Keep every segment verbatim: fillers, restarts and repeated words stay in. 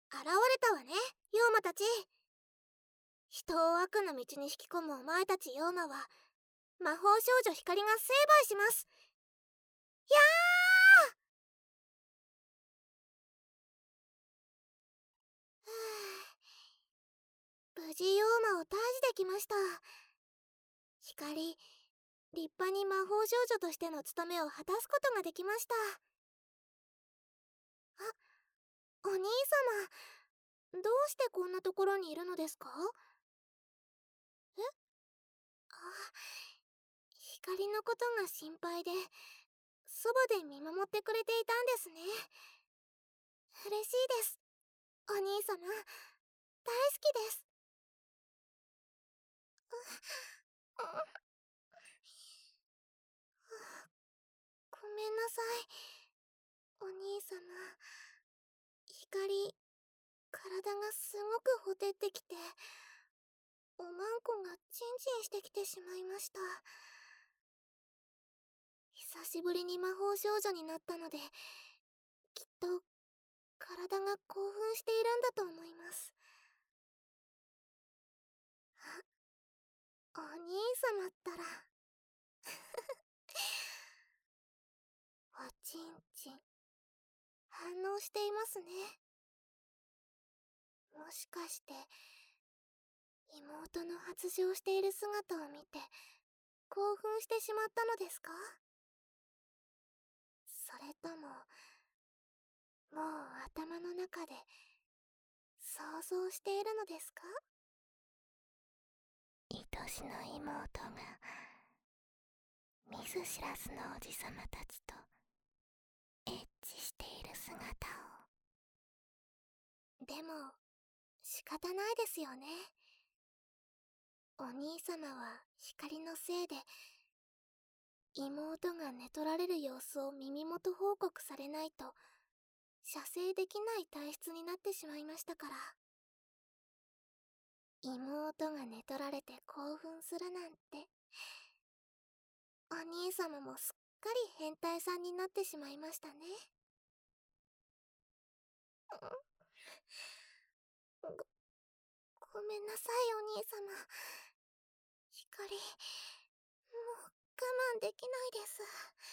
現れたわね、妖魔たち。人を悪の道に引き込むお前たち妖魔は、魔法少女光が成敗します。やー無事妖魔を退治できました。光、立派に魔法少女としての務めを果たすことができました。あ、お兄様、どうしてこんなところにいるのですか？え？あ、光のことが心配で、そばで見守ってくれていたんですね。嬉しいです。お兄様、大好きです。ごめんなさい、お兄様。光、体がすごくほてってきて、おまんこがチンチンしてきてしまいました。久しぶりに魔法少女になったので、きっと体が興奮しているんだと思います。お兄様ったらおちんちん反応していますね。もしかして妹の発情している姿を見て興奮してしまったのですか？それとももう頭の中で想像しているのですか？愛しの妹が見ず知らずのおじさまたちとエッチしている姿を。でも仕方ないですよね。お兄様は光のせいで妹が寝取られる様子を耳元報告されないと射精できない体質になってしまいましたから。妹が寝取られて興奮するなんて、お兄様もすっかり変態さんになってしまいましたね。ご、ごめんなさい、お兄様。光、もう我慢できないです。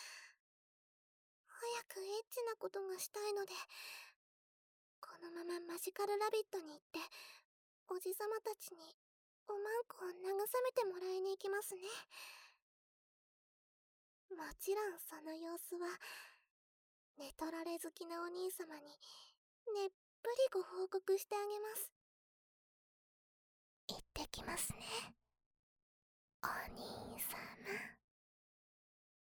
早くエッチなことがしたいので、このままマジカルラビットに行って、おじさまたちにおまんこを慰めてもらいに行きますね。もちろんその様子は寝取られ好きなお兄様にねっぷりご報告してあげます。行ってきますね。